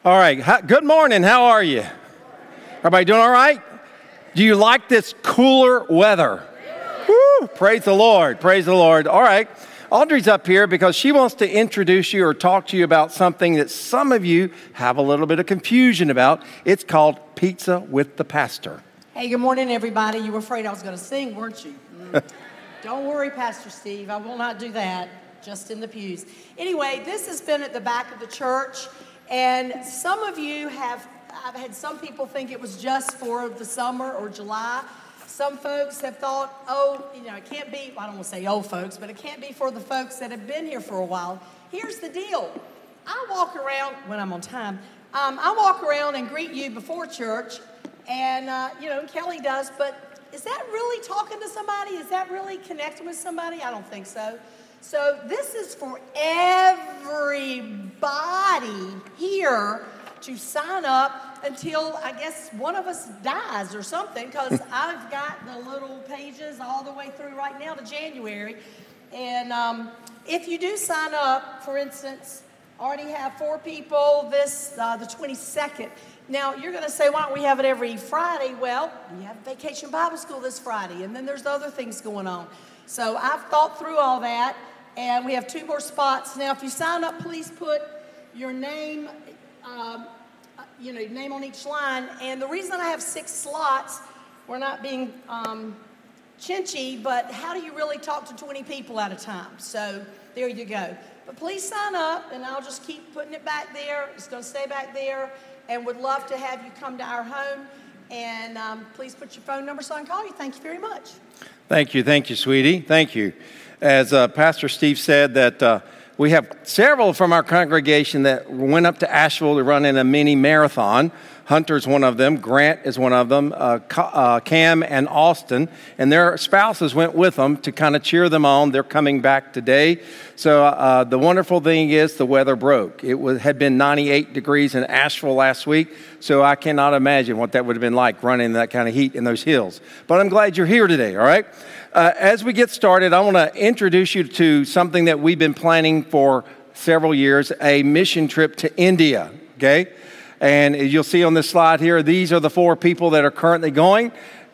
All right. Good morning. How are you? Everybody doing all right? Do you like this cooler weather? Woo! Praise the Lord. Praise the Lord. All right. Audrey's up here because she wants to introduce you or talk to you about something that some of you have a little bit of confusion about. It's called Pizza with the Pastor. Hey, good morning, everybody. You were afraid I was going to sing, weren't you? Don't worry, Pastor Steve. I will not do that. Just in the pews. Anyway, this has been at the back of the church, and some of you I've had some people think it was just for the summer or July. Some folks have thought, it can't be, I don't want to say old folks, but it can't be for the folks that have been here for a while. Here's the deal. I walk around, when I'm on time, I walk around and greet you before church, and, Kelly does, but is that really talking to somebody? Is that really connecting with somebody? I don't think so. So this is for everybody here to sign up until, I guess, one of us dies or something, because I've got the little pages all the way through right now to January. And if you do sign up, for instance, already have 4 people the 22nd. Now, you're going to say, why don't we have it every Friday? Well, we have Vacation Bible School this Friday, and then there's other things going on. So I've thought through all that. And we have 2 more spots. Now, if you sign up, please put your name, name on each line. And the reason I have 6 slots, we're not being chinchy, but how do you really talk to 20 people at a time? So there you go. But please sign up, and I'll just keep putting it back there. It's going to stay back there, and would love to have you come to our home. And please put your phone number so I can call you. Thank you very much. Thank you, sweetie. Thank you. As Pastor Steve said, that we have several from our congregation that went up to Asheville to run in a mini marathon. Hunter's one of them. Grant is one of them. Cam and Austin. And their spouses went with them to kind of cheer them on. They're coming back today. So the wonderful thing is the weather broke. It had been 98 degrees in Asheville last week. So I cannot imagine what that would have been like running in that kind of heat in those hills. But I'm glad you're here today, all right? As we get started, I want to introduce you to something that we've been planning for several years, a mission trip to India, okay? And as you'll see on this slide here, these are the 4 people that are currently going.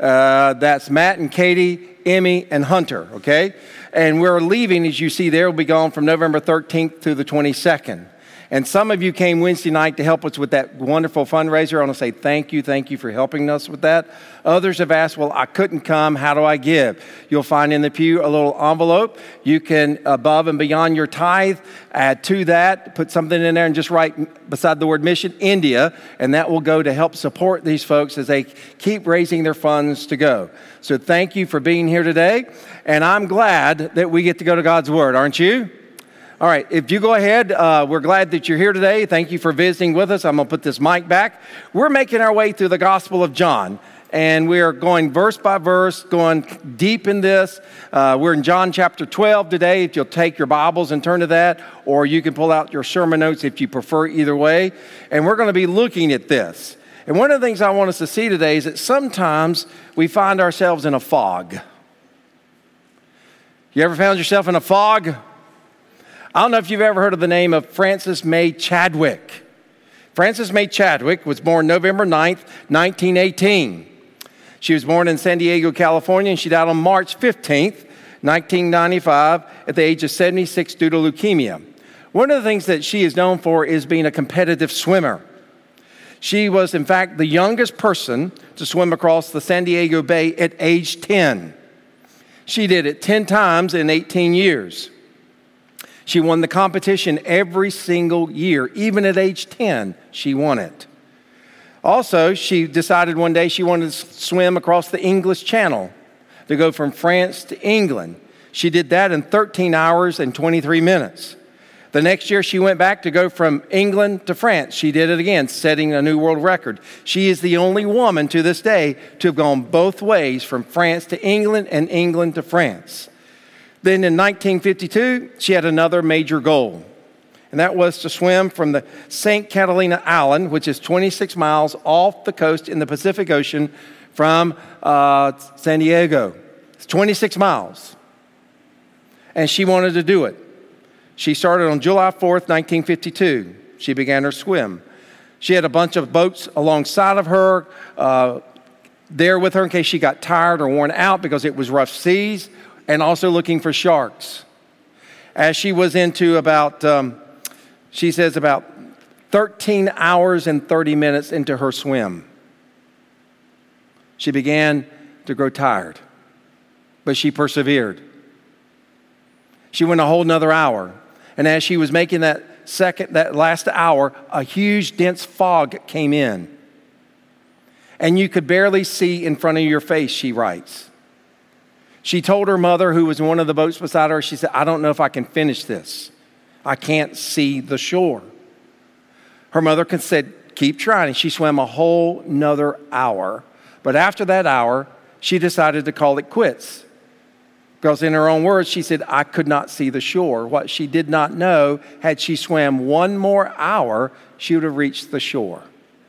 That's Matt and Katie, Emmy, and Hunter, okay? And we're leaving, as you see there, we'll be gone from November 13th to the 22nd. And some of you came Wednesday night to help us with that wonderful fundraiser. I want to say thank you for helping us with that. Others have asked, well, I couldn't come. How do I give? You'll find in the pew a little envelope. You can, above and beyond your tithe, add to that, put something in there and just write beside the word mission, India, and that will go to help support these folks as they keep raising their funds to go. So thank you for being here today. And I'm glad that we get to go to God's Word, aren't you? All right, if you go ahead, we're glad that you're here today. Thank you for visiting with us. I'm going to put this mic back. We're making our way through the Gospel of John, and we are going verse by verse, going deep in this. We're in John chapter 12 today, if you'll take your Bibles and turn to that, or you can pull out your sermon notes if you prefer, either way. And we're going to be looking at this. And one of the things I want us to see today is that sometimes we find ourselves in a fog. You ever found yourself in a fog? I don't know if you've ever heard of the name of Frances May Chadwick. Frances May Chadwick was born November 9th, 1918. She was born in San Diego, California, and she died on March 15th, 1995, at the age of 76 due to leukemia. One of the things that she is known for is being a competitive swimmer. She was, in fact, the youngest person to swim across the San Diego Bay at age 10. She did it 10 times in 18 years. She won the competition every single year. Even at age 10, she won it. Also, she decided one day she wanted to swim across the English Channel to go from France to England. She did that in 13 hours and 23 minutes. The next year, she went back to go from England to France. She did it again, setting a new world record. She is the only woman to this day to have gone both ways, from France to England and England to France. Then in 1952, she had another major goal, and that was to swim from the St. Catalina Island, which is 26 miles off the coast in the Pacific Ocean from San Diego. It's 26 miles, and she wanted to do it. She started on July 4th, 1952. She began her swim. She had a bunch of boats alongside of her, there with her in case she got tired or worn out because it was rough seas, and also looking for sharks. As she was into about 13 hours and 30 minutes into her swim, she began to grow tired, but she persevered. She went a whole nother hour, and as she was making that last hour, a huge dense fog came in, and you could barely see in front of your face, she writes. She told her mother, who was in one of the boats beside her, she said, I don't know if I can finish this. I can't see the shore. Her mother said, keep trying. And she swam a whole nother hour. But after that hour, she decided to call it quits. Because in her own words, she said, I could not see the shore. What she did not know, had she swam one more hour, she would have reached the shore.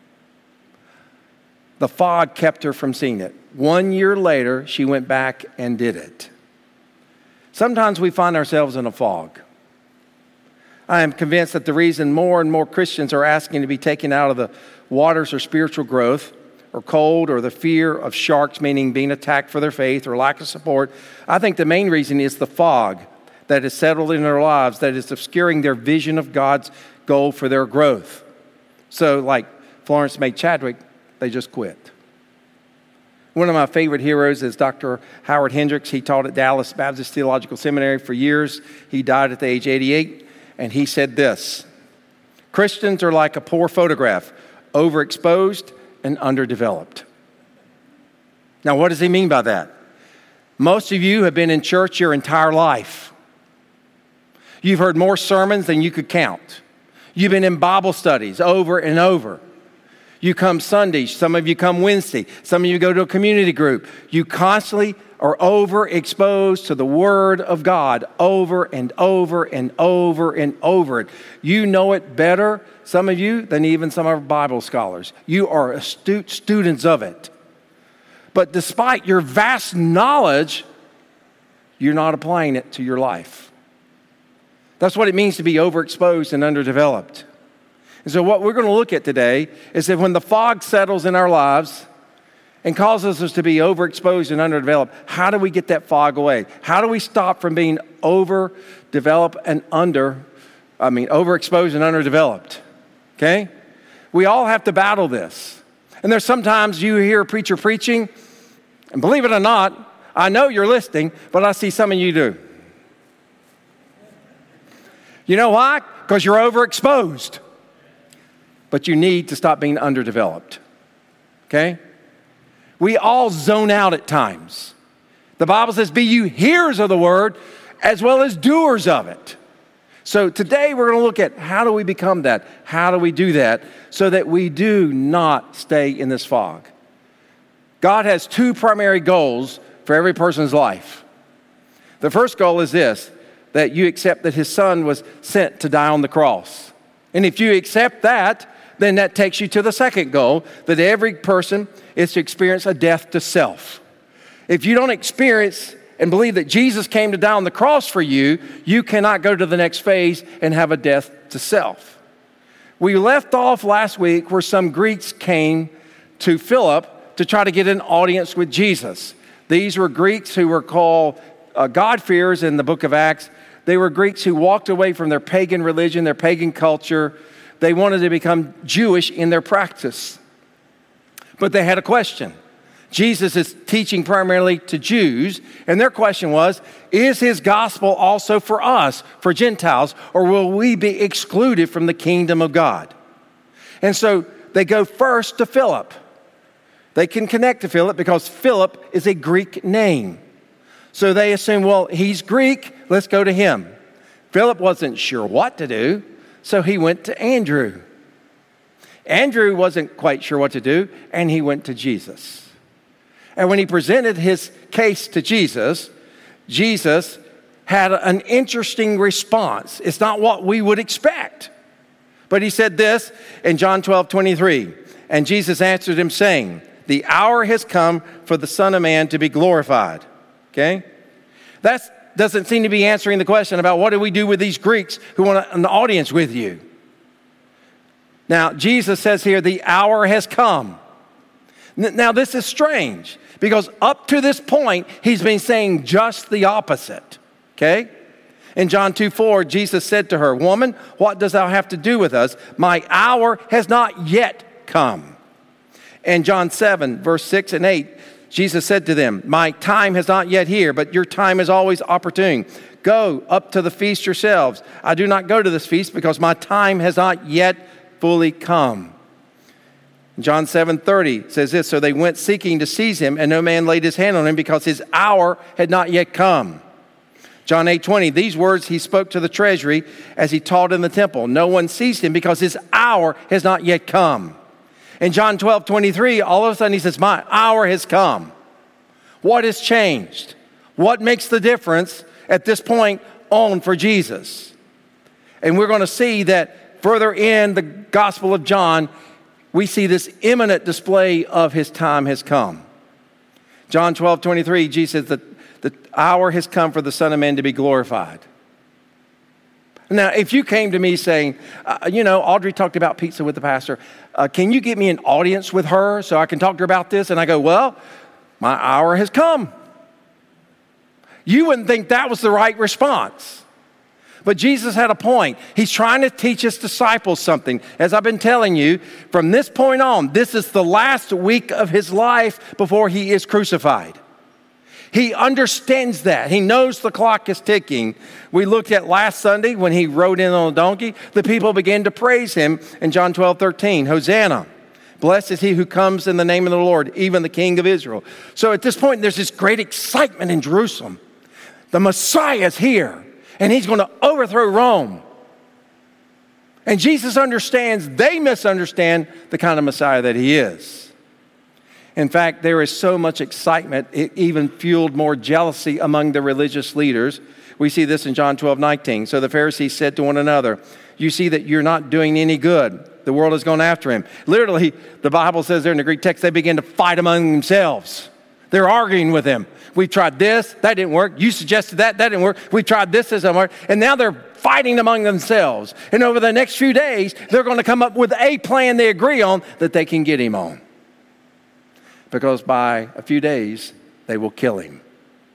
The fog kept her from seeing it. 1 year later, she went back and did it. Sometimes we find ourselves in a fog. I am convinced that the reason more and more Christians are asking to be taken out of the waters of spiritual growth, or cold, or the fear of sharks, meaning being attacked for their faith or lack of support, I think the main reason is the fog that is settled in their lives that is obscuring their vision of God's goal for their growth. So like Florence May Chadwick, they just quit. One of my favorite heroes is Dr. Howard Hendricks. He taught at Dallas Baptist Theological Seminary for years. He died at the age of 88, and he said this: Christians are like a poor photograph, overexposed and underdeveloped. Now, what does he mean by that? Most of you have been in church your entire life. You've heard more sermons than you could count. You've been in Bible studies over and over. You come Sundays, some of you come Wednesday, some of you go to a community group. You constantly are overexposed to the Word of God over and over and over and over. You know it better, some of you, than even some of our Bible scholars. You are astute students of it. But despite your vast knowledge, you're not applying it to your life. That's what it means to be overexposed and underdeveloped. And so what we're going to look at today is that when the fog settles in our lives and causes us to be overexposed and underdeveloped, how do we get that fog away? How do we stop from being overexposed and underdeveloped? Okay? We all have to battle this. And there's sometimes you hear a preacher preaching, and believe it or not, I know you're listening, but I see some of you do. You know why? Because you're overexposed. But you need to stop being underdeveloped, okay? We all zone out at times. The Bible says, be you hearers of the word as well as doers of it. So today we're going to look at how do we become that? How do we do that so that we do not stay in this fog? God has two primary goals for every person's life. The first goal is this, that you accept that his son was sent to die on the cross. And if you accept that, then that takes you to the second goal, that every person is to experience a death to self. If you don't experience and believe that Jesus came to die on the cross for you, you cannot go to the next phase and have a death to self. We left off last week where some Greeks came to Philip to try to get an audience with Jesus. These were Greeks who were called God-fearers in the book of Acts. They were Greeks who walked away from their pagan religion, their pagan culture. They wanted to become Jewish in their practice. But they had a question. Jesus is teaching primarily to Jews, and their question was, is his gospel also for us, for Gentiles, or will we be excluded from the kingdom of God? And so they go first to Philip. They can connect to Philip because Philip is a Greek name. So they assume, well, he's Greek, let's go to him. Philip wasn't sure what to do. So he went to Andrew. Andrew wasn't quite sure what to do, and he went to Jesus. And when he presented his case to Jesus, Jesus had an interesting response. It's not what we would expect. But he said this in John 12:23. And Jesus answered him, saying, the hour has come for the Son of Man to be glorified. Okay? That doesn't seem to be answering the question about what do we do with these Greeks who want an audience with you. Now, Jesus says here, the hour has come. Now, this is strange because up to this point, he's been saying just the opposite, okay? In John 2:4, Jesus said to her, "Woman, what dost thou have to do with us? My hour has not yet come." In John 7, verse 6 and 8, Jesus said to them, "My time has not yet here, but your time is always opportune. Go up to the feast yourselves. I do not go to this feast because my time has not yet fully come." John 7:30 says this, "So they went seeking to seize him, and no man laid his hand on him because his hour had not yet come." John 8:20, "These words he spoke to the treasury as he taught in the temple. No one seized him because his hour has not yet come." In John 12:23, all of a sudden he says, "My hour has come." What has changed? What makes the difference at this point on for Jesus? And we're going to see that further in the Gospel of John, we see this imminent display of his time has come. John 12:23, Jesus says that the hour has come for the Son of Man to be glorified. Now, if you came to me saying, Audrey talked about pizza with the pastor, can you get me an audience with her so I can talk to her about this? And I go, well, my hour has come. You wouldn't think that was the right response. But Jesus had a point. He's trying to teach his disciples something. As I've been telling you, from this point on, this is the last week of his life before he is crucified. He understands that. He knows the clock is ticking. We looked at last Sunday when he rode in on a donkey. The people began to praise him in John 12:13. Hosanna. Blessed is he who comes in the name of the Lord, even the King of Israel. So at this point, there's this great excitement in Jerusalem. The Messiah is here, and he's going to overthrow Rome. And Jesus understands, they misunderstand the kind of Messiah that he is. In fact, there is so much excitement, it even fueled more jealousy among the religious leaders. We see this in John 12:19. So the Pharisees said to one another, "You see that you're not doing any good. The world has gone after him." Literally, the Bible says there in the Greek text, they began to fight among themselves. They're arguing with him. "We've tried this, that didn't work. You suggested that didn't work. We tried this doesn't work." And now they're fighting among themselves. And over the next few days, they're going to come up with a plan they agree on that they can get him on. Because by a few days, they will kill him.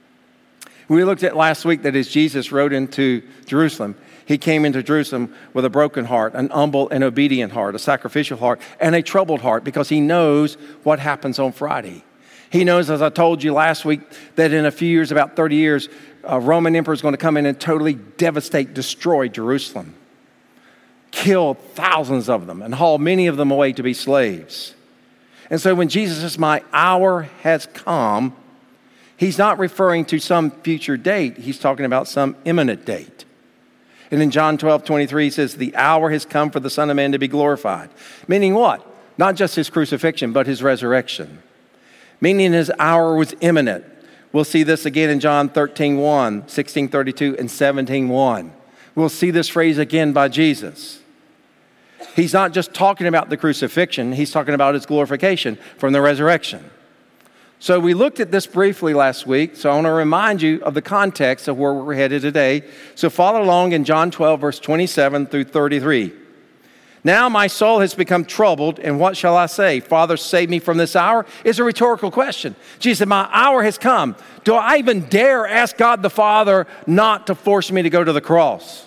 We looked at last week that as Jesus rode into Jerusalem, he came into Jerusalem with a broken heart, an humble and obedient heart, a sacrificial heart, and a troubled heart because he knows what happens on Friday. He knows, as I told you last week, that in a few years, about 30 years, a Roman emperor is going to come in and totally devastate, destroy Jerusalem, kill thousands of them, and haul many of them away to be slaves. And so when Jesus says, "My hour has come," he's not referring to some future date. He's talking about some imminent date. And in John 12:23, he says, "The hour has come for the Son of Man to be glorified." Meaning what? Not just his crucifixion, but his resurrection. Meaning his hour was imminent. We'll see this again in John 13:1, 16:32, and 17:1. We'll see this phrase again by Jesus. He's not just talking about the crucifixion, he's talking about his glorification from the resurrection. So we looked at this briefly last week, so I want to remind you of the context of where we're headed today. So follow along in John 12, verse 27 through 33. "Now my soul has become troubled, and what shall I say? Father, save me from this hour?" Is a rhetorical question. Jesus said, "My hour has come. Do I even dare ask God the Father not to force me to go to the cross?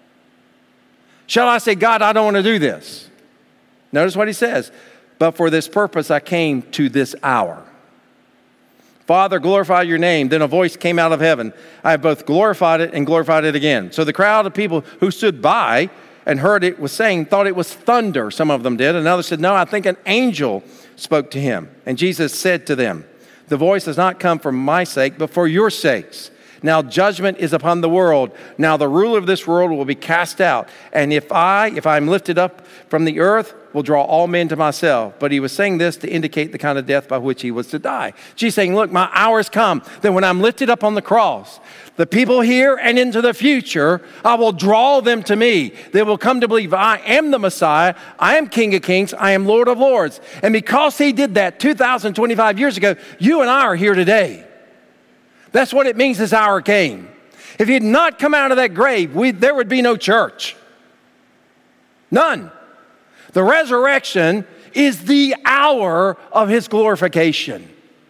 Shall I say, God, I don't want to do this?" Notice what he says. "But for this purpose I came to this hour. Father, glorify your name." Then a voice came out of heaven. "I have both glorified it and glorified it again." So the crowd of people who stood by and heard it was saying, thought it was thunder. Some of them did. And others said, "No, I think an angel spoke to him." And Jesus said to them, "The voice has not come for my sake, but for your sakes. Now judgment is upon the world. Now the ruler of this world will be cast out. And if I am lifted up from the earth, will draw all men to myself." But he was saying this to indicate the kind of death by which he was to die. Jesus saying, look, my hour has come. That when I'm lifted up on the cross, the people here and into the future, I will draw them to me. They will come to believe I am the Messiah. I am King of Kings. I am Lord of Lords. And because he did that 2,025 years ago, you and I are here today. That's what it means his hour came. If he had not come out of that grave, there would be no church. None. The resurrection is the hour of his glorification.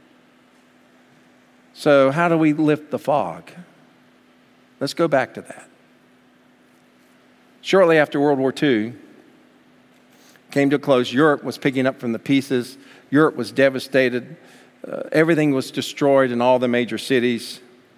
So how do we lift the fog? Let's go back to that. Shortly after World War II came to a close, Europe was picking up from the pieces. Europe was devastated. Everything was destroyed in all the major cities.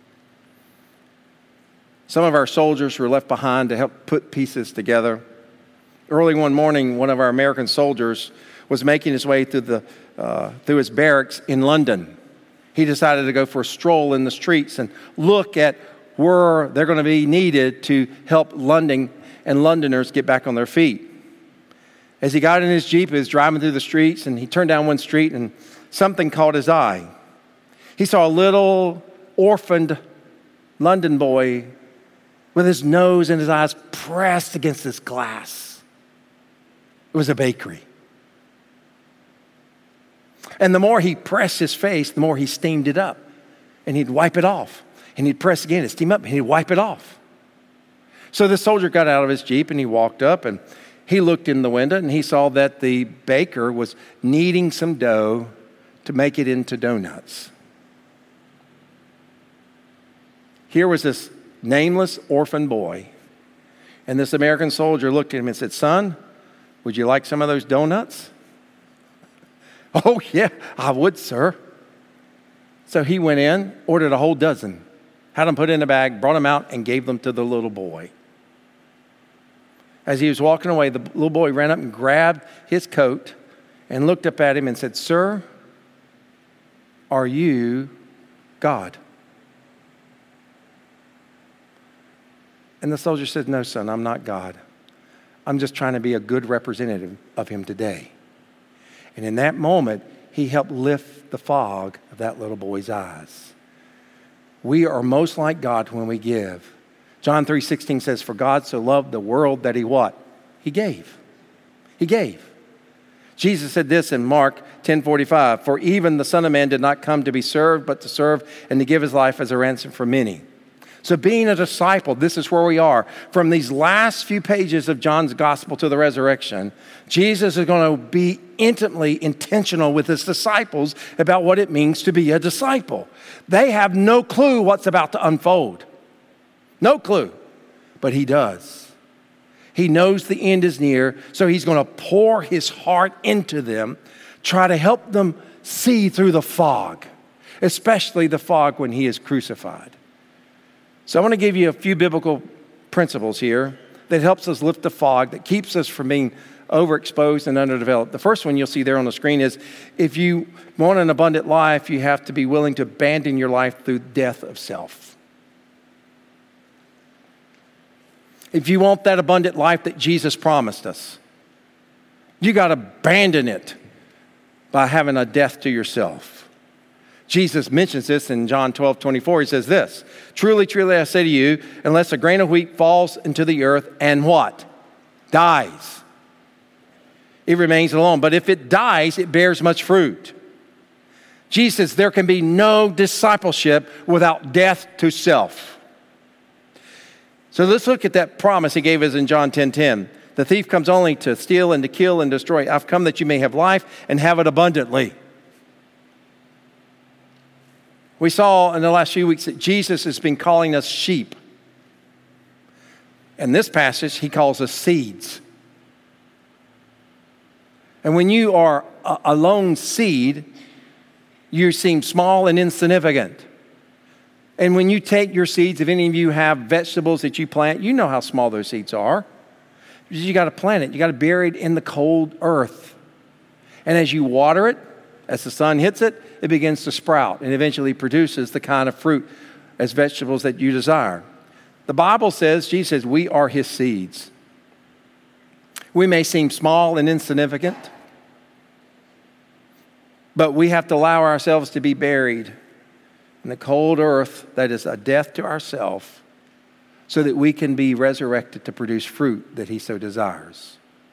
Some of our soldiers were left behind to help put pieces together. Early one morning, one of our American soldiers was making his way through his barracks in London. He decided to go for a stroll in the streets and look at where they're going to be needed to help London and Londoners get back on their feet. As he got in his Jeep, he was driving through the streets, and he turned down one street, and something caught his eye. He saw a little orphaned London boy with his nose and his eyes pressed against this glass. It was a bakery. And the more he pressed his face, the more he steamed it up. And he'd wipe it off. And he'd press again and steam up, and he'd wipe it off. So the soldier got out of his Jeep, and he walked up, and he looked in the window, and he saw that the baker was kneading some dough to make it into donuts. Here was this nameless orphan boy, and this American soldier looked at him and said, "Son, would you like some of those donuts?" "Oh, yeah, I would, sir." So he went in, ordered a whole dozen, had them put in a bag, brought them out, and gave them to the little boy. As he was walking away, the little boy ran up and grabbed his coat and looked up at him and said, "Sir, are you God?" And the soldier said, "No, son, I'm not God. I'm just trying to be a good representative of him today." And in that moment, he helped lift the fog of that little boy's eyes. We are most like God when we give. John 3:16 says, "For God so loved the world that he" what? He gave. He gave. Jesus said this in Mark 10:45, "For even the Son of Man did not come to be served, but to serve and to give his life as a ransom for many." So being a disciple, this is where we are. From these last few pages of John's gospel to the resurrection, Jesus is going to be intimately intentional with his disciples about what it means to be a disciple. They have no clue what's about to unfold. No clue. But he does. He knows the end is near, so he's going to pour his heart into them, try to help them see through the fog, especially the fog when he is crucified. So I want to give you a few biblical principles here that helps us lift the fog, that keeps us from being overexposed and underdeveloped. The first one you'll see there on the screen is, if you want an abundant life, you have to be willing to abandon your life through death of self. If you want that abundant life that Jesus promised us, you got to abandon it by having a death to yourself. Jesus mentions this in John 12:24. He says this, "Truly, truly, I say to you, unless a grain of wheat falls into the earth and" what? "Dies, it remains alone. But if it dies, it bears much fruit." Jesus says there can be no discipleship without death to self. So let's look at that promise he gave us in John 10:10. "The thief comes only to steal and to kill and destroy. I've come that you may have life and have it abundantly." We saw in the last few weeks that Jesus has been calling us sheep. In this passage, he calls us seeds. And when you are a lone seed, you seem small and insignificant. And when you take your seeds, if any of you have vegetables that you plant, you know how small those seeds are. You got to plant it. You got to bury it in the cold earth. And as you water it, as the sun hits it, it begins to sprout and eventually produces the kind of fruit as vegetables that you desire. The Bible says, Jesus says, we are his seeds. We may seem small and insignificant, but we have to allow ourselves to be buried in the cold earth that is a death to ourselves, so that we can be resurrected to produce fruit that he so desires.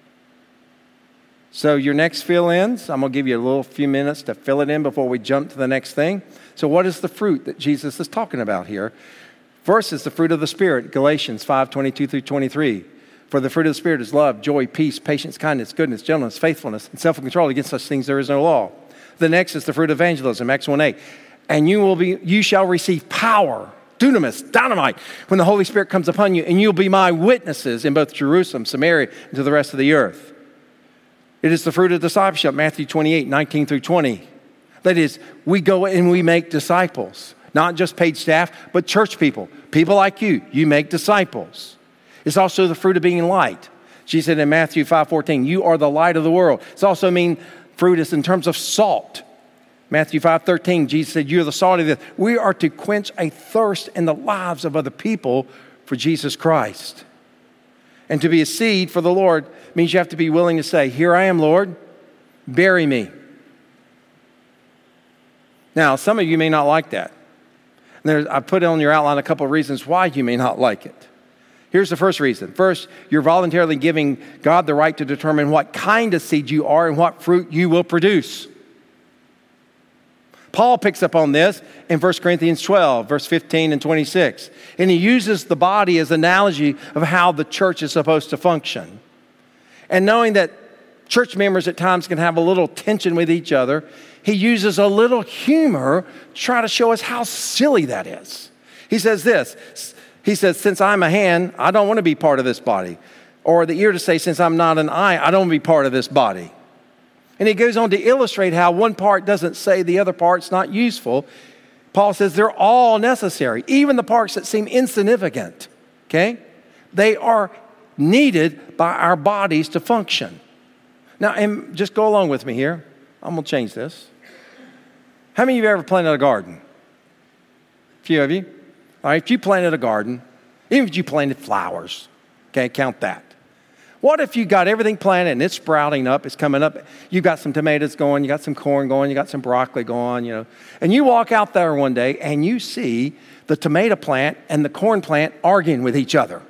So your next fill-ins, I'm going to give you a little few minutes to fill it in before we jump to the next thing. So what is the fruit that Jesus is talking about here? First is the fruit of the Spirit, Galatians 5:22 through 23. For the fruit of the Spirit is love, joy, peace, patience, kindness, goodness, gentleness, faithfulness, and self-control. Against such things there is no law. The next is the fruit of evangelism, Acts 1:8. And you shall receive power, dunamis, dynamite, when the Holy Spirit comes upon you, and you'll be my witnesses in both Jerusalem, Samaria, and to the rest of the earth. It is the fruit of discipleship, Matthew 28:19 through 20. That is, we go and we make disciples. Not just paid staff, but church people. People like you make disciples. It's also the fruit of being light. Jesus said in Matthew 5:14, you are the light of the world. It's also fruit is in terms of salt. Matthew 5:13, Jesus said, you're the salt of the earth. We are to quench a thirst in the lives of other people for Jesus Christ. And to be a seed for the Lord means you have to be willing to say, here I am, Lord, bury me. Now, some of you may not like that. I put on your outline a couple of reasons why you may not like it. Here's the first reason. First, you're voluntarily giving God the right to determine what kind of seed you are and what fruit you will produce. Paul picks up on this in 1 Corinthians 12, verse 15 and 26. And he uses the body as an analogy of how the church is supposed to function. And knowing that church members at times can have a little tension with each other, he uses a little humor to try to show us how silly that is. He says this. He says, since I'm a hand, I don't want to be part of this body. Or the ear to say, since I'm not an eye, I don't want to be part of this body. And he goes on to illustrate how one part doesn't say the other part's not useful. Paul says they're all necessary, even the parts that seem insignificant, okay? They are needed by our bodies to function. Now, and just go along with me here. I'm going to change this. How many of you have ever planted a garden? A few of you. All right, if you planted a garden, even if you planted flowers, okay, count that. What if you got everything planted and it's sprouting up, it's coming up, you got some tomatoes going, you got some corn going, you got some broccoli going, and you walk out there one day and you see the tomato plant and the corn plant arguing with each other.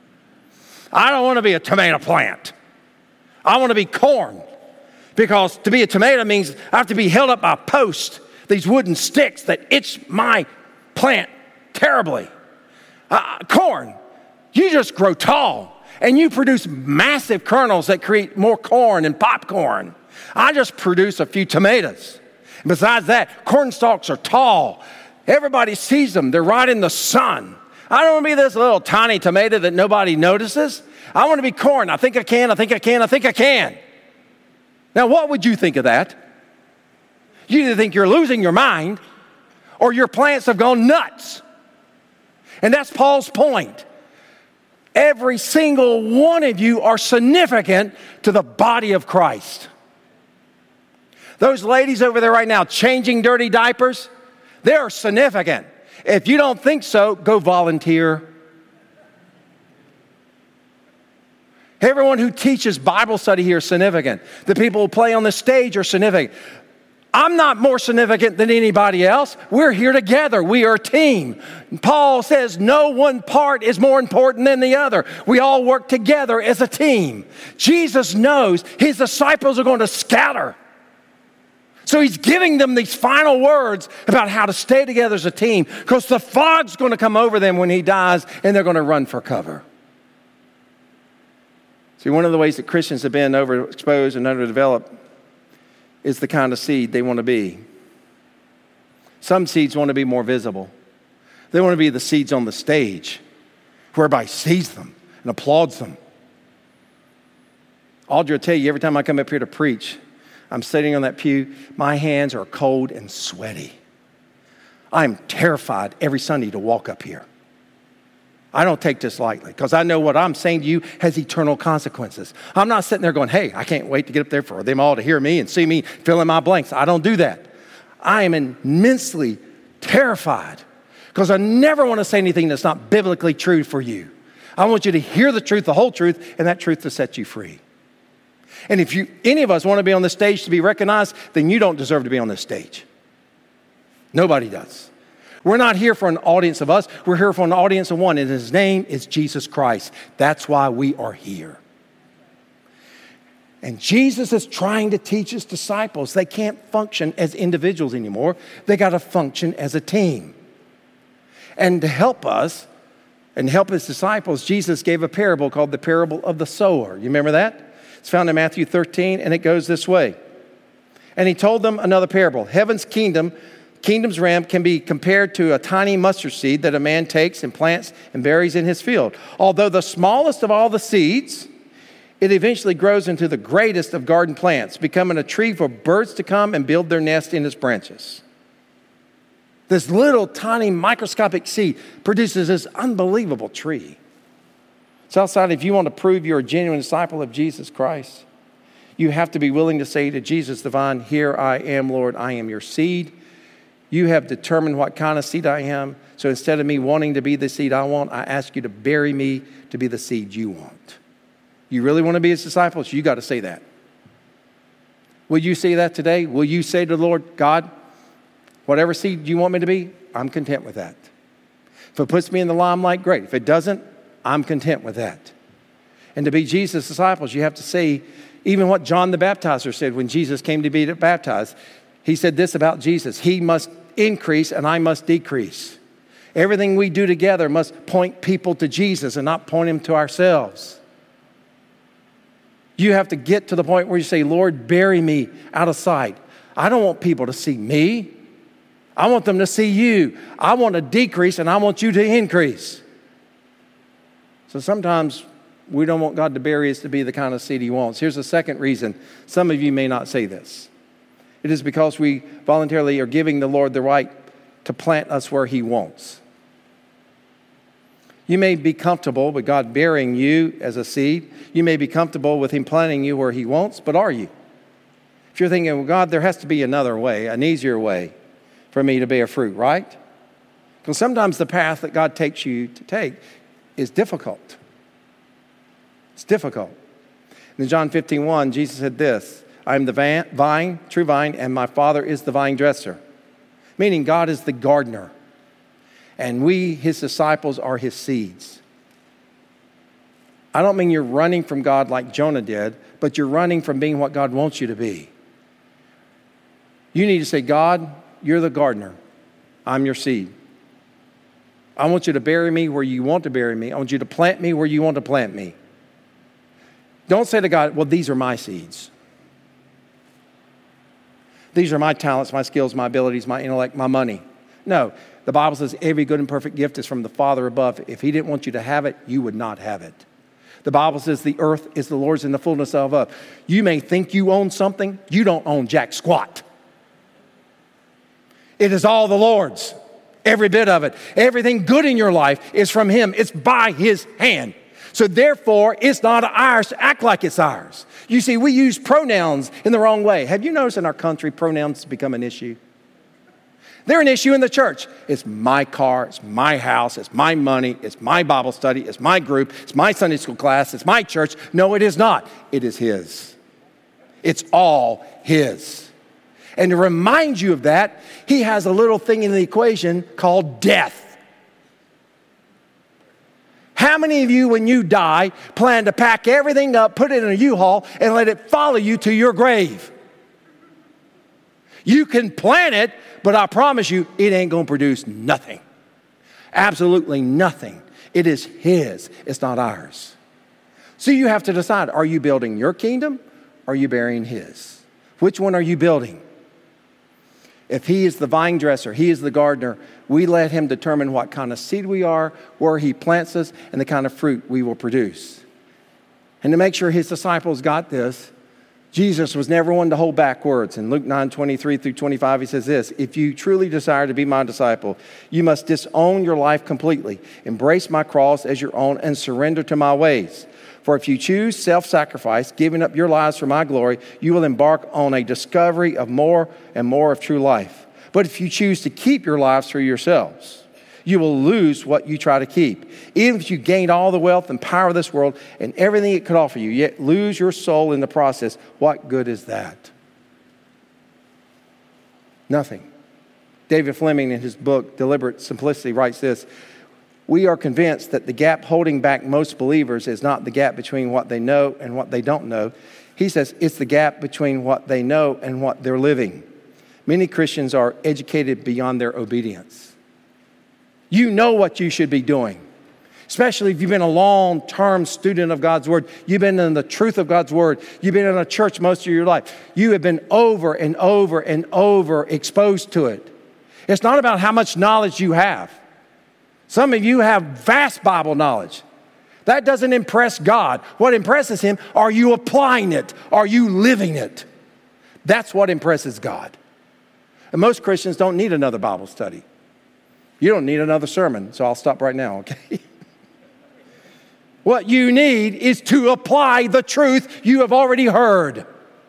I don't want to be a tomato plant. I want to be corn, because to be a tomato means I have to be held up by a post, these wooden sticks that itch my plant terribly. Corn, you just grow tall. And you produce massive kernels that create more corn and popcorn. I just produce a few tomatoes. Besides that, corn stalks are tall. Everybody sees them. They're right in the sun. I don't want to be this little tiny tomato that nobody notices. I want to be corn. I think I can, I think I can, I think I can. Now, what would you think of that? You either think you're losing your mind or your plants have gone nuts. And that's Paul's point. Every single one of you are significant to the body of Christ. Those ladies over there right now changing dirty diapers, they're significant. If you don't think so, go volunteer. Everyone who teaches Bible study here is significant. The people who play on the stage are significant. I'm not more significant than anybody else. We're here together. We are a team. Paul says no one part is more important than the other. We all work together as a team. Jesus knows his disciples are going to scatter. So he's giving them these final words about how to stay together as a team, because the fog's going to come over them when he dies and they're going to run for cover. See, one of the ways that Christians have been overexposed and underdeveloped is the kind of seed they want to be. Some seeds want to be more visible. They want to be the seeds on the stage where everybody sees them and applauds them. Audrey will tell you, every time I come up here to preach, I'm sitting on that pew, my hands are cold and sweaty. I'm terrified every Sunday to walk up here. I don't take this lightly, because I know what I'm saying to you has eternal consequences. I'm not sitting there going, hey, I can't wait to get up there for them all to hear me and see me fill in my blanks. I don't do that. I am immensely terrified, because I never want to say anything that's not biblically true for you. I want you to hear the truth, the whole truth, and that truth to set you free. And if any of us want to be on the stage to be recognized, then you don't deserve to be on this stage. Nobody does. We're not here for an audience of us. We're here for an audience of one, and his name is Jesus Christ. That's why we are here. And Jesus is trying to teach his disciples they can't function as individuals anymore. They got to function as a team. And to help us And to help his disciples, Jesus gave a parable called the parable of the sower. You remember that? It's found in Matthew 13, and it goes this way. And he told them another parable. Heaven's kingdom's realm can be compared to a tiny mustard seed that a man takes and plants and buries in his field. Although the smallest of all the seeds, it eventually grows into the greatest of garden plants, becoming a tree for birds to come and build their nest in its branches. This little tiny microscopic seed produces this unbelievable tree. Southside, if you want to prove you're a genuine disciple of Jesus Christ, you have to be willing to say to Jesus the vine, "Here I am, Lord, I am your seed. You have determined what kind of seed I am. So instead of me wanting to be the seed I want, I ask you to bury me to be the seed you want." You really want to be his disciples? You got to say that. Will you say that today? Will you say to the Lord, "God, whatever seed you want me to be, I'm content with that. If it puts me in the limelight, great. If it doesn't, I'm content with that." And to be Jesus' disciples, you have to say even what John the Baptizer said when Jesus came to be baptized. He said this about Jesus: "He must increase and I must decrease." Everything we do together must point people to Jesus and not point them to ourselves. You have to get to the point where you say, "Lord, bury me out of sight. I don't want people to see me. I want them to see you. I want to decrease and I want you to increase." So sometimes we don't want God to bury us to be the kind of seed he wants. Here's the second reason. Some of you may not say this. It is because we voluntarily are giving the Lord the right to plant us where he wants. You may be comfortable with God burying you as a seed. You may be comfortable with him planting you where he wants, but are you? If you're thinking, "Well, God, there has to be another way, an easier way for me to bear fruit," right? Because sometimes the path that God takes you to take is difficult. It's difficult. In John 15:1, Jesus said this: "I am the vine, true vine, and my Father is the vine dresser." Meaning God is the gardener. And we, his disciples, are his seeds. I don't mean you're running from God like Jonah did, but you're running from being what God wants you to be. You need to say, "God, you're the gardener. I'm your seed. I want you to bury me where you want to bury me. I want you to plant me where you want to plant me." Don't say to God, "Well, these are my seeds. These are my talents, my skills, my abilities, my intellect, my money." No, the Bible says every good and perfect gift is from the Father above. If he didn't want you to have it, you would not have it. The Bible says the earth is the Lord's and the fullness thereof. You may think you own something. You don't own jack squat. It is all the Lord's, every bit of it. Everything good in your life is from him. It's by his hand. So therefore, it's not ours to act like it's ours. You see, we use pronouns in the wrong way. Have you noticed in our country, pronouns become an issue? They're an issue in the church. It's my car, it's my house, it's my money, it's my Bible study, it's my group, it's my Sunday school class, it's my church. No, it is not. It is his. It's all his. And to remind you of that, he has a little thing in the equation called death. How many of you, when you die, plan to pack everything up, put it in a U-Haul, and let it follow you to your grave? You can plan it, but I promise you, it ain't going to produce nothing. Absolutely nothing. It is his. It's not ours. So you have to decide, are you building your kingdom or are you burying his? Which one are you building? If he is the vine dresser, he is the gardener, we let him determine what kind of seed we are, where he plants us, and the kind of fruit we will produce. And to make sure his disciples got this, Jesus was never one to hold back words. In Luke 9:23-25, he says this: "If you truly desire to be my disciple, you must disown your life completely, embrace my cross as your own, and surrender to my ways. For if you choose self-sacrifice, giving up your lives for my glory, you will embark on a discovery of more and more of true life. But if you choose to keep your lives for yourselves, you will lose what you try to keep. Even if you gained all the wealth and power of this world and everything it could offer you, yet lose your soul in the process, what good is that?" Nothing. David Fleming, in his book, Deliberate Simplicity, writes this: "We are convinced that the gap holding back most believers is not the gap between what they know and what they don't know." He says it's the gap between what they know and what they're living. Many Christians are educated beyond their obedience. You know what you should be doing. Especially if you've been a long-term student of God's Word. You've been in the truth of God's Word. You've been in a church most of your life. You have been over and over and over exposed to it. It's not about how much knowledge you have. Some of you have vast Bible knowledge. That doesn't impress God. What impresses Him, are you applying it? Are you living it? That's what impresses God. And most Christians don't need another Bible study. You don't need another sermon, so I'll stop right now, okay? What you need is to apply the truth you have already heard.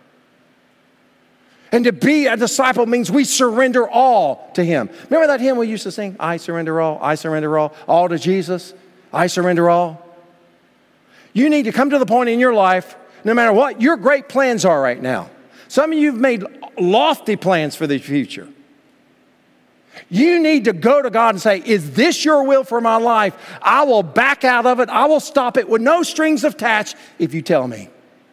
And to be a disciple means we surrender all to Him. Remember that hymn we used to sing? I surrender all to Jesus. I surrender all. You need to come to the point in your life, no matter what your great plans are right now. Some of you have made lofty plans for the future. You need to go to God and say, is this your will for my life? I will back out of it. I will stop it with no strings attached if you tell me.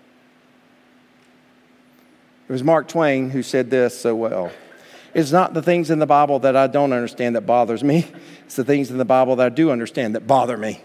It was Mark Twain who said this so well. It's not the things in the Bible that I don't understand that bothers me. It's the things in the Bible that I do understand that bother me.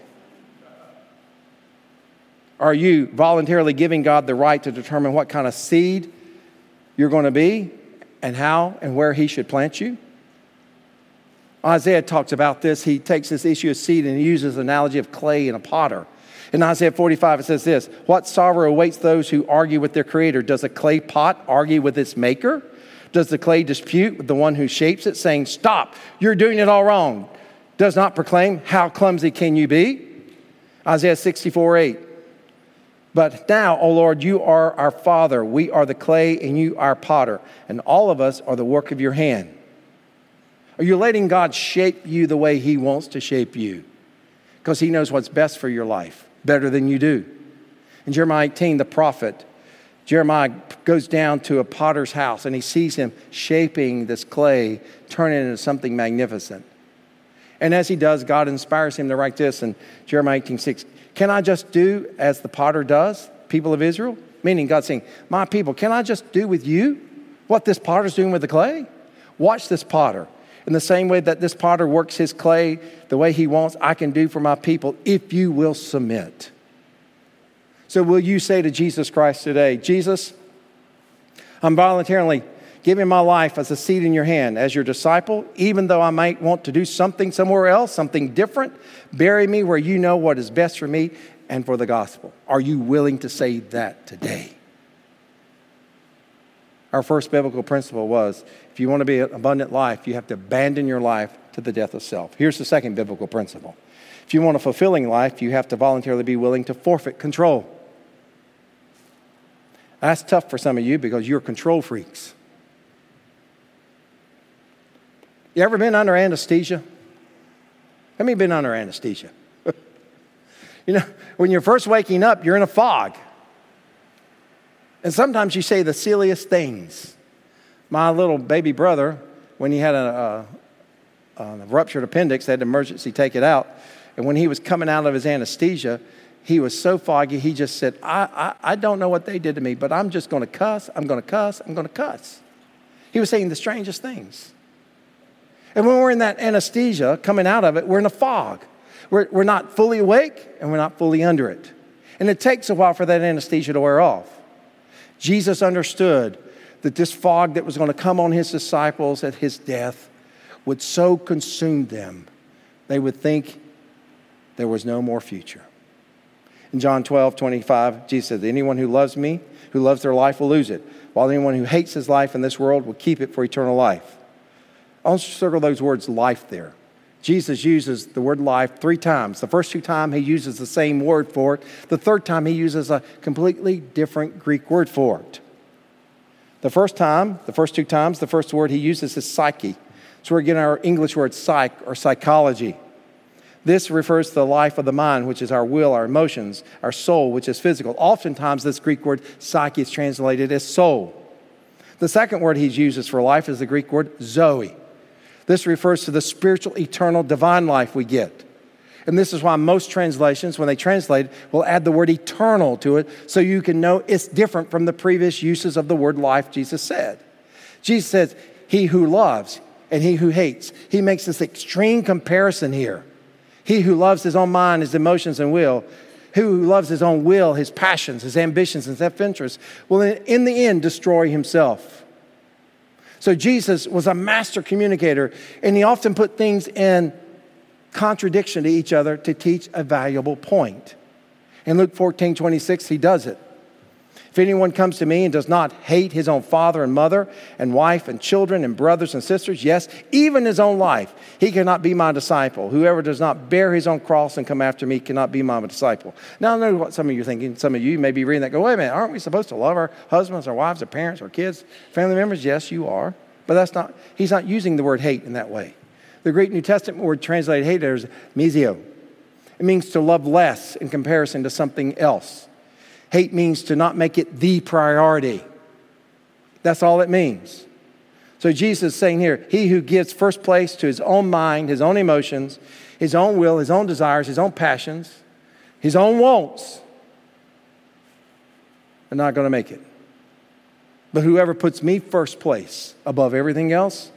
Are you voluntarily giving God the right to determine what kind of seed you're going to be and how and where He should plant you? Isaiah talks about this. He takes this issue of seed and he uses the analogy of clay and a potter. In Isaiah 45, it says this, what sorrow awaits those who argue with their creator? Does a clay pot argue with its maker? Does the clay dispute with the one who shapes it, saying, stop, you're doing it all wrong? Does not proclaim, how clumsy can you be? Isaiah 64:8. But now, O Lord, you are our Father. We are the clay and you are potter. And all of us are the work of your hand. Are you letting God shape you the way He wants to shape you? Because He knows what's best for your life, better than you do. In Jeremiah 18, the prophet, Jeremiah goes down to a potter's house and he sees him shaping this clay, turning it into something magnificent. And as he does, God inspires him to write this in Jeremiah 18:6. Can I just do as the potter does, people of Israel? Meaning God saying, my people, can I just do with you what this potter's doing with the clay? Watch this potter. In the same way that this potter works his clay the way he wants, I can do for my people if you will submit. So will you say to Jesus Christ today, Jesus, I'm voluntarily giving my life as a seed in your hand, as your disciple, even though I might want to do something somewhere else, something different. Bury me where you know what is best for me and for the gospel. Are you willing to say that today? Our first biblical principle was, if you want to be an abundant life, you have to abandon your life to the death of self. Here's the second biblical principle. If you want a fulfilling life, you have to voluntarily be willing to forfeit control. That's tough for some of you because you're control freaks. You ever been under anesthesia? How many been under anesthesia? You know, when you're first waking up, you're in a fog. And sometimes you say the silliest things. My little baby brother, when he had a ruptured appendix, they had to emergency take it out. And when he was coming out of his anesthesia, he was so foggy, he just said, I don't know what they did to me, but I'm just going to cuss, I'm going to cuss, I'm going to cuss. He was saying the strangest things. And when we're in that anesthesia, coming out of it, we're in a fog. We're not fully awake, and we're not fully under it. And it takes a while for that anesthesia to wear off. Jesus understood that this fog that was going to come on his disciples at his death would so consume them, they would think there was no more future. In John 12:25, Jesus said, anyone who loves me, who loves their life, will lose it, while anyone who hates his life in this world will keep it for eternal life. I'll circle those words life there. Jesus uses the word life 3 times. The first 2 times he uses the same word for it. The third time he uses a completely different Greek word for it. The first 2 times, the first word he uses is psyche. So we're getting our English word psych or psychology. This refers to the life of the mind, which is our will, our emotions, our soul, which is physical. Oftentimes this Greek word psyche is translated as soul. The second word he uses for life is the Greek word zoe. This refers to the spiritual, eternal, divine life we get. And this is why most translations, when they translate, will add the word eternal to it so you can know it's different from the previous uses of the word life Jesus said. Jesus says, he who loves and he who hates. He makes this extreme comparison here. He who loves his own mind, his emotions and will, who loves his own will, his passions, his ambitions, and self-interest, will in the end destroy himself. So Jesus was a master communicator, and he often put things in contradiction to each other to teach a valuable point. In Luke 14:26, he does it. If anyone comes to me and does not hate his own father and mother and wife and children and brothers and sisters, yes, even his own life, he cannot be my disciple. Whoever does not bear his own cross and come after me cannot be my disciple. Now, I know what some of you are thinking. Some of you may be reading that go, wait a minute, aren't we supposed to love our husbands, our wives, our parents, our kids, family members? Yes, you are. But he's not using the word hate in that way. The Greek New Testament word translated hate is misio. It means to love less in comparison to something else. Hate means to not make it the priority. That's all it means. So Jesus is saying here, he who gives first place to his own mind, his own emotions, his own will, his own desires, his own passions, his own wants, are not going to make it. But whoever puts me first place above everything else,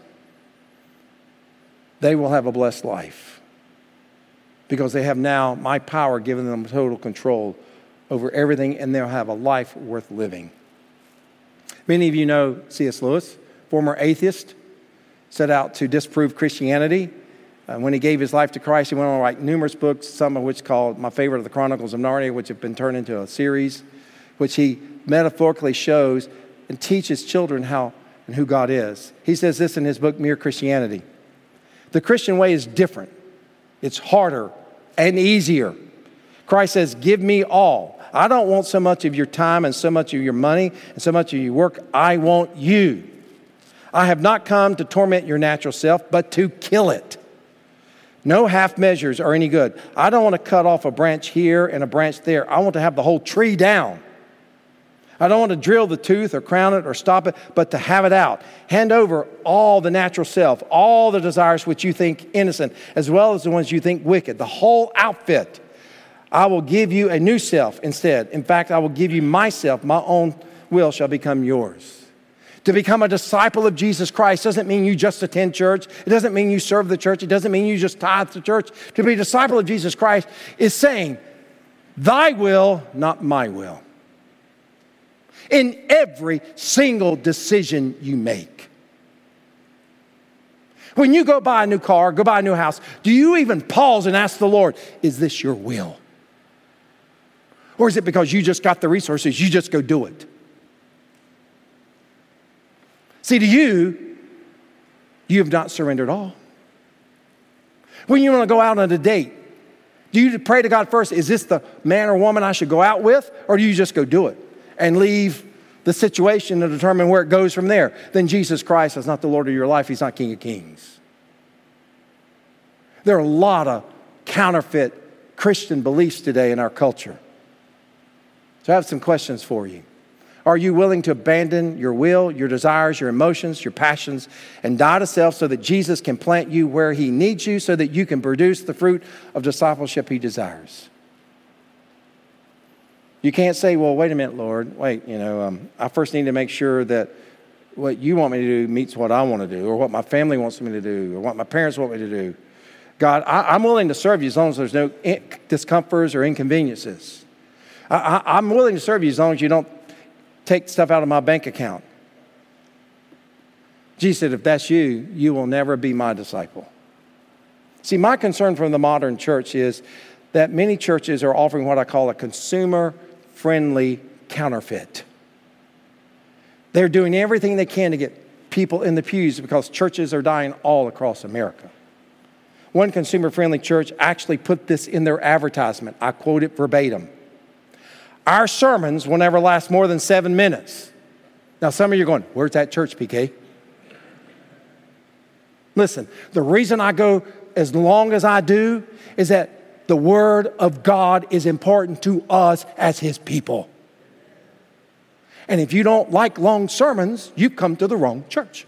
they will have a blessed life. Because they have now my power giving them total control over everything, and they'll have a life worth living. Many of you know C.S. Lewis, former atheist, set out to disprove Christianity. When he gave his life to Christ, he went on to write numerous books, some of which called my favorite are the Chronicles of Narnia, which have been turned into a series, which he metaphorically shows and teaches children how and who God is. He says this in his book, Mere Christianity. The Christian way is different. It's harder and easier. Christ says, give me all. I don't want so much of your time and so much of your money and so much of your work. I want you. I have not come to torment your natural self, but to kill it. No half measures are any good. I don't want to cut off a branch here and a branch there. I want to have the whole tree down. I don't want to drill the tooth or crown it or stop it, but to have it out. Hand over all the natural self, all the desires which you think innocent, as well as the ones you think wicked, the whole outfit. I will give you a new self instead. In fact, I will give you myself. My own will shall become yours. To become a disciple of Jesus Christ doesn't mean you just attend church. It doesn't mean you serve the church. It doesn't mean you just tithe the church. To be a disciple of Jesus Christ is saying, thy will, not my will. In every single decision you make. When you go buy a new car, go buy a new house, do you even pause and ask the Lord, is this your will? Or is it because you just got the resources, you just go do it? See, to you, you have not surrendered all. When you want to go out on a date, do you pray to God first, is this the man or woman I should go out with? Or do you just go do it and leave the situation to determine where it goes from there? Then Jesus Christ is not the Lord of your life. He's not King of Kings. There are a lot of counterfeit Christian beliefs today in our culture. So I have some questions for you. Are you willing to abandon your will, your desires, your emotions, your passions, and die to self so that Jesus can plant you where he needs you so that you can produce the fruit of discipleship he desires? You can't say, well, wait a minute, Lord. Wait, I first need to make sure that what you want me to do meets what I want to do, or what my family wants me to do, or what my parents want me to do. God, I'm willing to serve you as long as there's no discomforts or inconveniences. I'm willing to serve you as long as you don't take stuff out of my bank account. Jesus said, if that's you, you will never be my disciple. See, my concern from the modern church is that many churches are offering what I call a consumer-friendly counterfeit. They're doing everything they can to get people in the pews because churches are dying all across America. One consumer-friendly church actually put this in their advertisement. I quote it verbatim. Our sermons will never last more than 7 minutes. Now, some of you are going, where's that church, PK? Listen, the reason I go as long as I do is that the Word of God is important to us as His people. And if you don't like long sermons, you've come to the wrong church.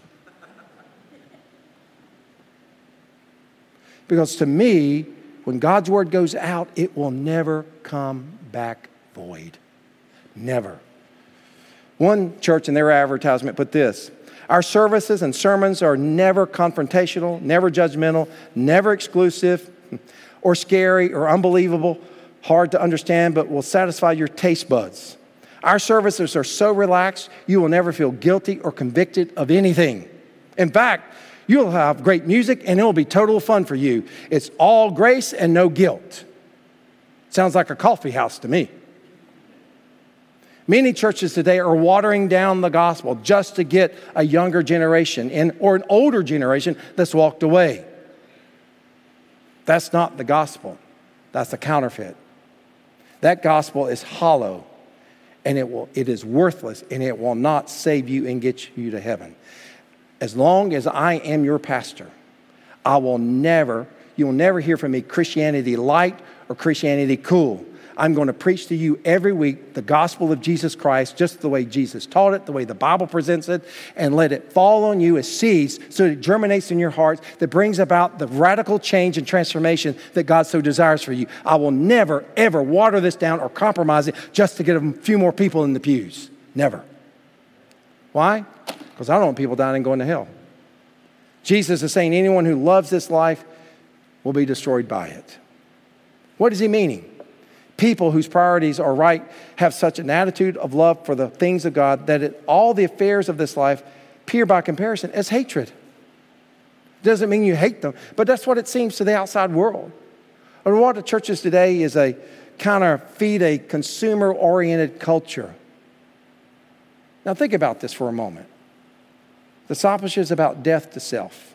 Because to me, when God's Word goes out, it will never come back void. Never. One church in their advertisement put this: our services and sermons are never confrontational, never judgmental, never exclusive, or scary or unbelievable, hard to understand, but will satisfy your taste buds. Our services are so relaxed, you will never feel guilty or convicted of anything. In fact, you'll have great music and it will be total fun for you. It's all grace and no guilt. Sounds like a coffee house to me. Many churches today are watering down the gospel just to get a younger generation in, or an older generation that's walked away. That's not the gospel. That's a counterfeit. That gospel is hollow, and it is worthless, and it will not save you and get you to heaven. As long as I am your pastor, you will never hear from me Christianity light or Christianity cool. I'm going to preach to you every week the gospel of Jesus Christ, just the way Jesus taught it, the way the Bible presents it, and let it fall on you as seeds so that it germinates in your hearts, that brings about the radical change and transformation that God so desires for you. I will never, ever water this down or compromise it just to get a few more people in the pews. Never. Why? Because I don't want people dying and going to hell. Jesus is saying anyone who loves this life will be destroyed by it. What is he meaning? People whose priorities are right have such an attitude of love for the things of God that all the affairs of this life appear by comparison as hatred. Doesn't mean you hate them, but that's what it seems to the outside world. And what the churches today is a feed a consumer-oriented culture. Now think about this for a moment. Discipleship is about death to self.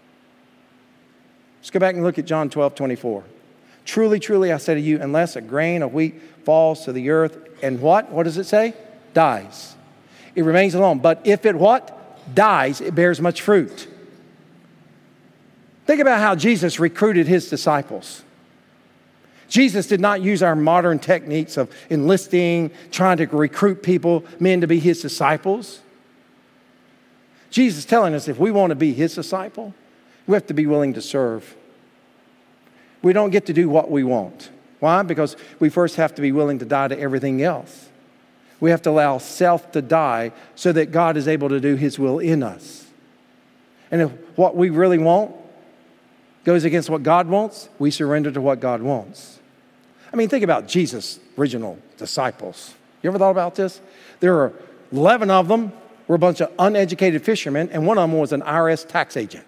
Let's go back and look at John 12:24. Truly, truly, I say to you, unless a grain of wheat falls to the earth and what? What does it say? Dies. It remains alone. But if it what? Dies, it bears much fruit. Think about how Jesus recruited his disciples. Jesus did not use our modern techniques of enlisting, trying to recruit men to be his disciples. Jesus is telling us if we want to be his disciple, we have to be willing to serve. We don't get to do what we want. Why? Because we first have to be willing to die to everything else. We have to allow self to die so that God is able to do his will in us. And if what we really want goes against what God wants, we surrender to what God wants. I mean, think about Jesus' original disciples. You ever thought about this? There were 11 of them, were a bunch of uneducated fishermen, and one of them was an IRS tax agent.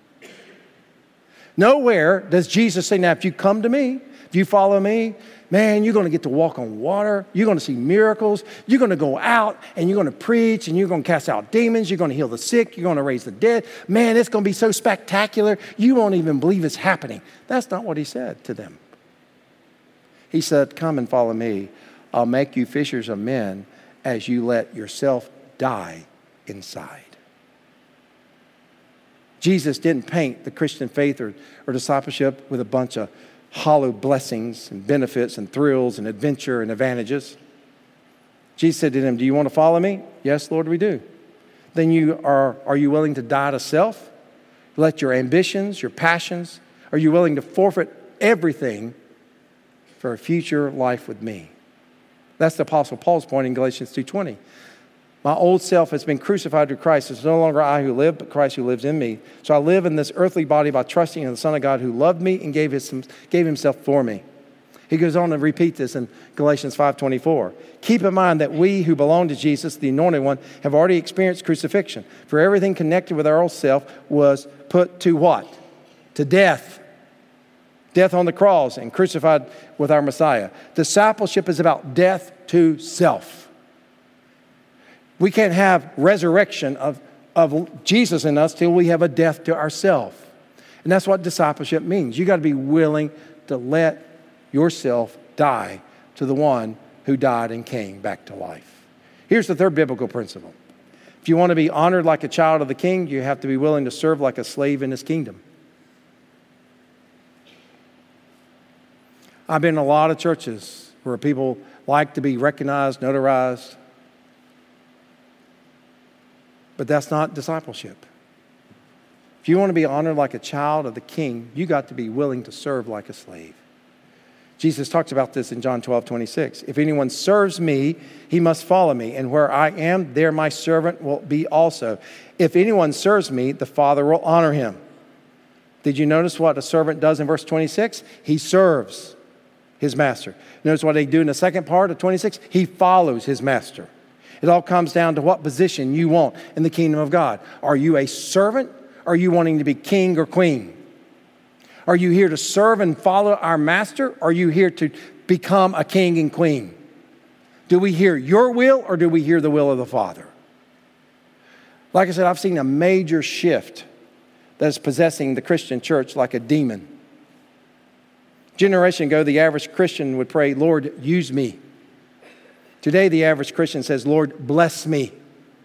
Nowhere does Jesus say, now, if you come to me, if you follow me, man, you're going to get to walk on water. You're going to see miracles. You're going to go out and you're going to preach and you're going to cast out demons. You're going to heal the sick. You're going to raise the dead. Man, it's going to be so spectacular. You won't even believe it's happening. That's not what he said to them. He said, come and follow me. I'll make you fishers of men as you let yourself die inside. Jesus didn't paint the Christian faith or discipleship with a bunch of hollow blessings and benefits and thrills and adventure and advantages. Jesus said to them, do you want to follow me? Yes, Lord, we do. Then are you willing to die to self? Let your ambitions, your passions, are you willing to forfeit everything for a future life with me? That's the Apostle Paul's point in Galatians 2:20. My old self has been crucified with Christ. It's no longer I who live, but Christ who lives in me. So I live in this earthly body by trusting in the Son of God who loved me and gave himself for me. He goes on to repeat this in Galatians 5:24. Keep in mind that we who belong to Jesus, the Anointed One, have already experienced crucifixion. For everything connected with our old self was put to what? To death. Death on the cross and crucified with our Messiah. Discipleship is about death to self. We can't have resurrection of Jesus in us till we have a death to ourselves. And that's what discipleship means. You got to be willing to let yourself die to the one who died and came back to life. Here's the third biblical principle. If you want to be honored like a child of the king, you have to be willing to serve like a slave in his kingdom. I've been in a lot of churches where people like to be recognized, notarized, but that's not discipleship. If you want to be honored like a child of the king, you got to be willing to serve like a slave. Jesus talks about this in John 12:26. If anyone serves me, he must follow me. And where I am, there my servant will be also. If anyone serves me, the Father will honor him. Did you notice what a servant does in verse 26? He serves his master. Notice what they do in the second part of 26? He follows his master. It all comes down to what position you want in the kingdom of God. Are you a servant? Or are you wanting to be king or queen? Are you here to serve and follow our master? Or are you here to become a king and queen? Do we hear your will or do we hear the will of the Father? Like I said, I've seen a major shift that is possessing the Christian church like a demon. Generation ago, the average Christian would pray, Lord, use me. Today, the average Christian says, Lord, bless me.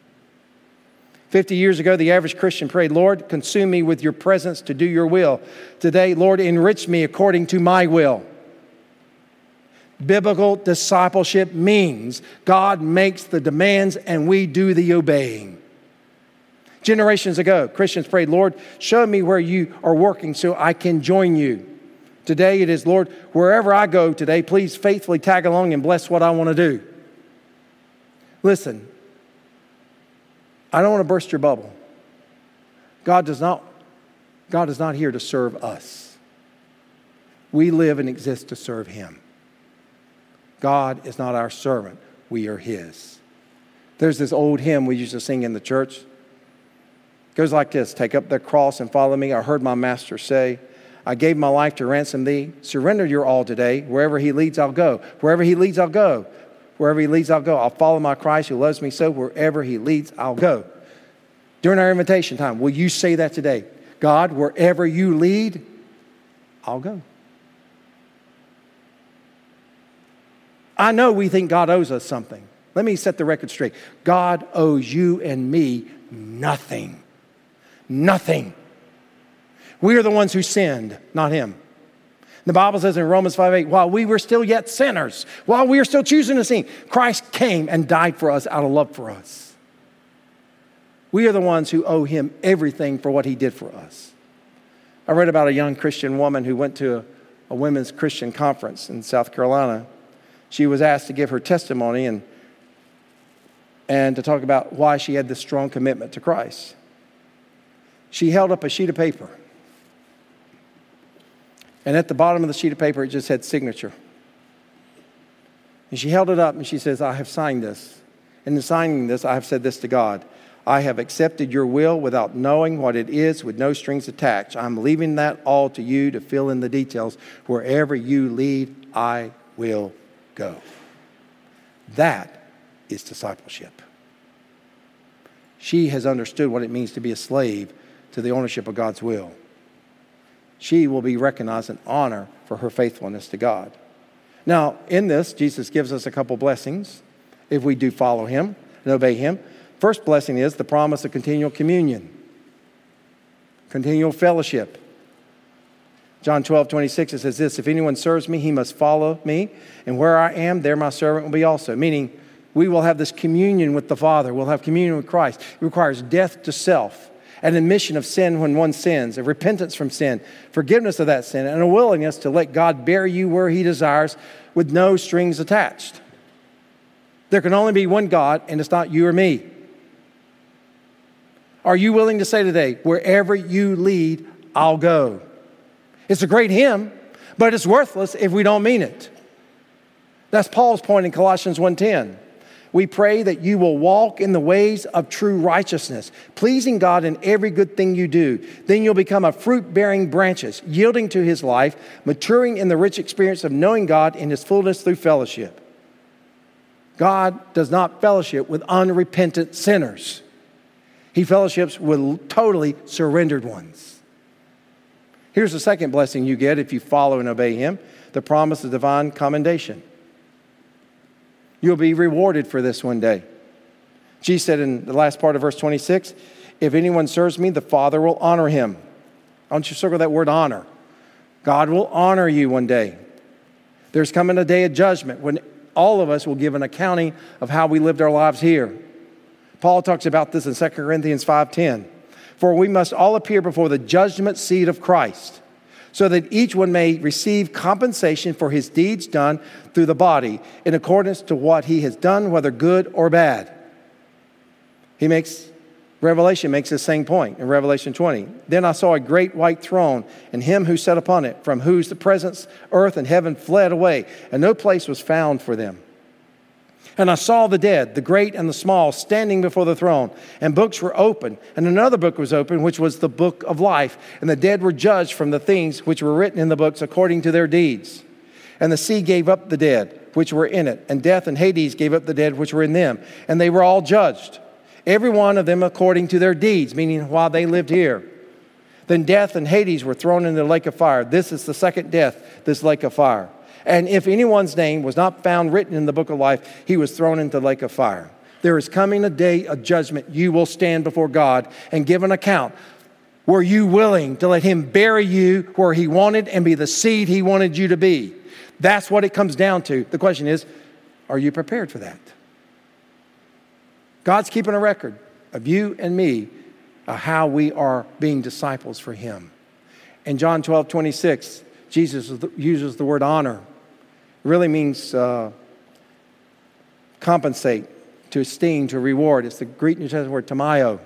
50 years ago, the average Christian prayed, Lord, consume me with your presence to do your will. Today, Lord, enrich me according to my will. Biblical discipleship means God makes the demands and we do the obeying. Generations ago, Christians prayed, Lord, show me where you are working so I can join you. Today it is, Lord, wherever I go today, please faithfully tag along and bless what I want to do. Listen, I don't want to burst your bubble. God is not here to serve us. We live and exist to serve Him. God is not our servant. We are His. There's this old hymn we used to sing in the church. It goes like this: take up the cross and follow me. I heard my master say, I gave my life to ransom thee. Surrender your all today. Wherever He leads, I'll go. Wherever He leads, I'll go. Wherever He leads, I'll go. I'll follow my Christ who loves me so. Wherever He leads, I'll go. During our invitation time, will you say that today? God, wherever you lead, I'll go. I know we think God owes us something. Let me set the record straight. God owes you and me nothing. Nothing. We are the ones who sinned, not Him. The Bible says in Romans 5:8, while we were still yet sinners, while we were still choosing to sin, Christ came and died for us out of love for us. We are the ones who owe Him everything for what He did for us. I read about a young Christian woman who went to a women's Christian conference in South Carolina. She was asked to give her testimony and to talk about why she had this strong commitment to Christ. She held up a sheet of paper. And at the bottom of the sheet of paper, it just had signature. And she held it up and she says, I have signed this. And in signing this, I have said this to God. I have accepted your will without knowing what it is, with no strings attached. I'm leaving that all to you to fill in the details. Wherever you lead, I will go. That is discipleship. She has understood what it means to be a slave to the ownership of God's will. She will be recognized and honored for her faithfulness to God. Now, in this, Jesus gives us a couple blessings if we do follow Him and obey Him. First blessing is the promise of continual communion, continual fellowship. John 12:26, it says this, if anyone serves me, he must follow me, and where I am, there my servant will be also. Meaning, we will have this communion with the Father. We'll have communion with Christ. It requires death to self, an admission of sin when one sins, a repentance from sin, forgiveness of that sin, and a willingness to let God bury you where He desires with no strings attached. There can only be one God, and it's not you or me. Are you willing to say today, wherever you lead, I'll go? It's a great hymn, but it's worthless if we don't mean it. That's Paul's point in Colossians 1:10. We pray that you will walk in the ways of true righteousness, pleasing God in every good thing you do. Then you'll become a fruit-bearing branches, yielding to His life, maturing in the rich experience of knowing God in His fullness through fellowship. God does not fellowship with unrepentant sinners. He fellowships with totally surrendered ones. Here's the second blessing you get if you follow and obey Him, the promise of divine commendation. You'll be rewarded for this one day. Jesus said in the last part of verse 26, if anyone serves me, the Father will honor him. I want you to circle that word honor. God will honor you one day. There's coming a day of judgment when all of us will give an accounting of how we lived our lives here. Paul talks about this in 2 Corinthians 5:10. For we must all appear before the judgment seat of Christ, so that each one may receive compensation for his deeds done through the body, in accordance to what he has done, whether good or bad. He makes Revelation makes the same point in Revelation 20. Then I saw a great white throne, and him who sat upon it, from whose the presence, earth and heaven fled away, and no place was found for them. And I saw the dead, the great and the small, standing before the throne, and books were opened, and another book was opened, which was the book of life. And the dead were judged from the things which were written in the books according to their deeds. And the sea gave up the dead which were in it, and death and Hades gave up the dead which were in them, and they were all judged, every one of them according to their deeds, meaning while they lived here. Then death and Hades were thrown into the lake of fire. This is the second death, this lake of fire. And if anyone's name was not found written in the book of life, he was thrown into the lake of fire. There is coming a day of judgment. You will stand before God and give an account. Were you willing to let him bury you where he wanted and be the seed he wanted you to be? That's what it comes down to. The question is, are you prepared for that? God's keeping a record of you and me, how we are being disciples for him. In John 12:26, Jesus uses the word honor. It really means compensate, to esteem, to reward. It's the Greek New Testament word tamaio.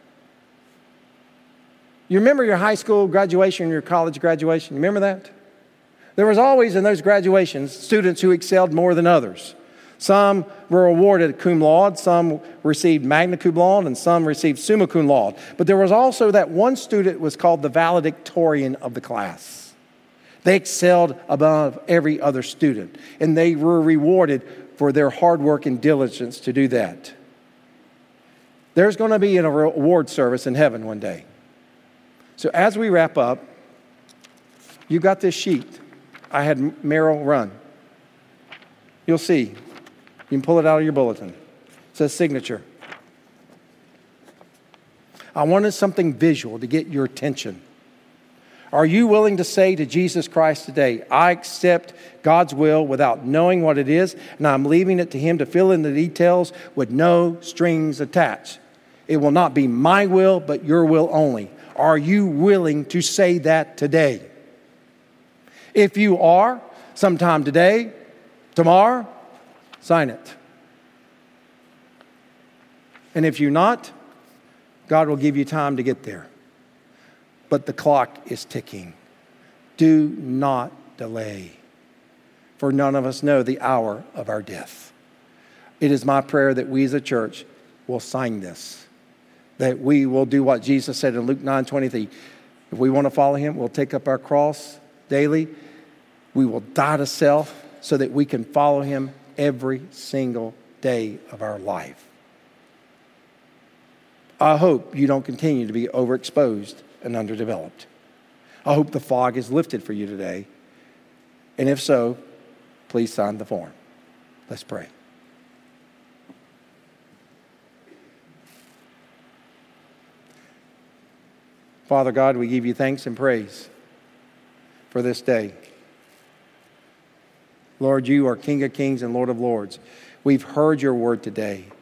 You remember your high school graduation, your college graduation? You remember that? There was always in those graduations students who excelled more than others. Some were awarded cum laude, some received magna cum laude, and some received summa cum laude. But there was also that one student was called the valedictorian of the class. They excelled above every other student, and they were rewarded for their hard work and diligence to do that. There's going to be an award service in heaven one day. So as we wrap up, you got this sheet. I had Merrill run. You'll see. You can pull it out of your bulletin. It says signature. I wanted something visual to get your attention. Are you willing to say to Jesus Christ today, I accept God's will without knowing what it is, and I'm leaving it to him to fill in the details with no strings attached? It will not be my will, but your will only. Are you willing to say that today? If you are, sometime today, tomorrow, sign it. And if you're not, God will give you time to get there. But the clock is ticking. Do not delay, for none of us know the hour of our death. It is my prayer that we as a church will sign this, that we will do what Jesus said in Luke 9:23. If we want to follow him, we'll take up our cross daily. We will die to self so that we can follow him every single day of our life. I hope you don't continue to be overexposed and underdeveloped. I hope the fog is lifted for you today. And if so, please sign the form. Let's pray. Father God, we give you thanks and praise for this day. Lord, you are King of Kings and Lord of Lords. We've heard your word today.